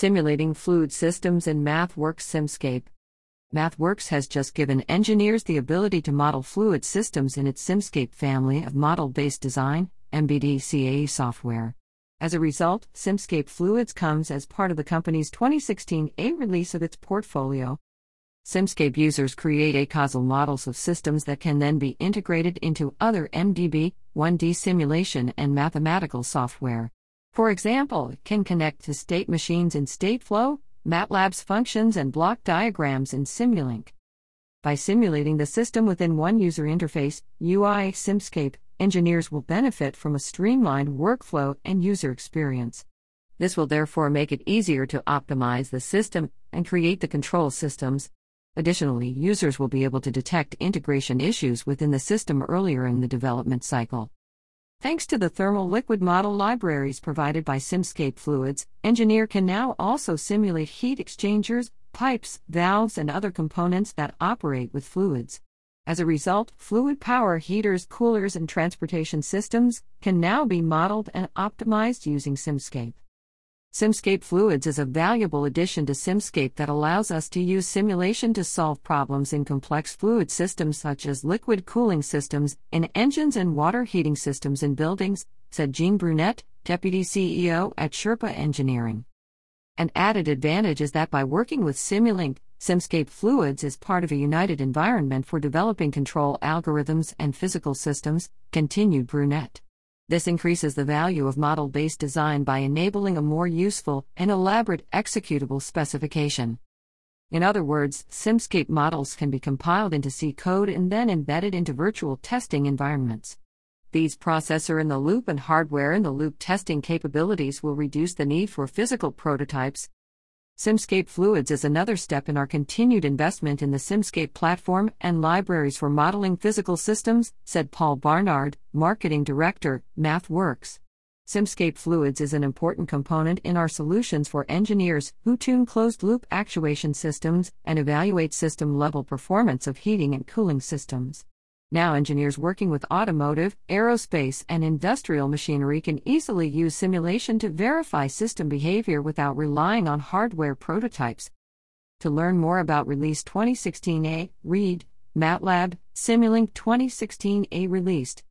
Simulating Fluid Systems in MathWorks SimScape. MathWorks has just given engineers the ability to model fluid systems in its SimScape family of model-based design (MBDCAE) software. As a result, SimScape Fluids comes as part of the company's 2016 A release of its portfolio. SimScape users create acausal models of systems that can then be integrated into other MDB, 1D simulation and mathematical software. For example, it can connect to state machines in Stateflow, MATLAB's functions and block diagrams in Simulink. By simulating the system within one user interface, UI SimScape, engineers will benefit from a streamlined workflow and user experience. This will therefore make it easier to optimize the system and create the control systems. Additionally, users will be able to detect integration issues within the system earlier in the development cycle. Thanks to the thermal liquid model libraries provided by SimScape Fluids, engineer can now also simulate heat exchangers, pipes, valves, and other components that operate with fluids. As a result, fluid power heaters, coolers, and transportation systems can now be modeled and optimized using SimScape. SimScape Fluids is a valuable addition to SimScape that allows us to use simulation to solve problems in complex fluid systems such as liquid cooling systems in engines and water heating systems in buildings, said Jean Brunette, Deputy CEO at Sherpa Engineering. An added advantage is that by working with Simulink, SimScape Fluids is part of a united environment for developing control algorithms and physical systems, continued Brunette. This increases the value of model-based design by enabling a more useful and elaborate executable specification. In other words, SimScape models can be compiled into C code and then embedded into virtual testing environments. These processor-in-the-loop and hardware-in-the-loop testing capabilities will reduce the need for physical prototypes. SimScape Fluids is another step in our continued investment in the SimScape platform and libraries for modeling physical systems, said Paul Barnard, Marketing Director, MathWorks. SimScape Fluids is an important component in our solutions for engineers who tune closed-loop actuation systems and evaluate system-level performance of heating and cooling systems. Now engineers working with automotive, aerospace, and industrial machinery can easily use simulation to verify system behavior without relying on hardware prototypes. To learn more about Release 2016A, read MATLAB, Simulink 2016A released.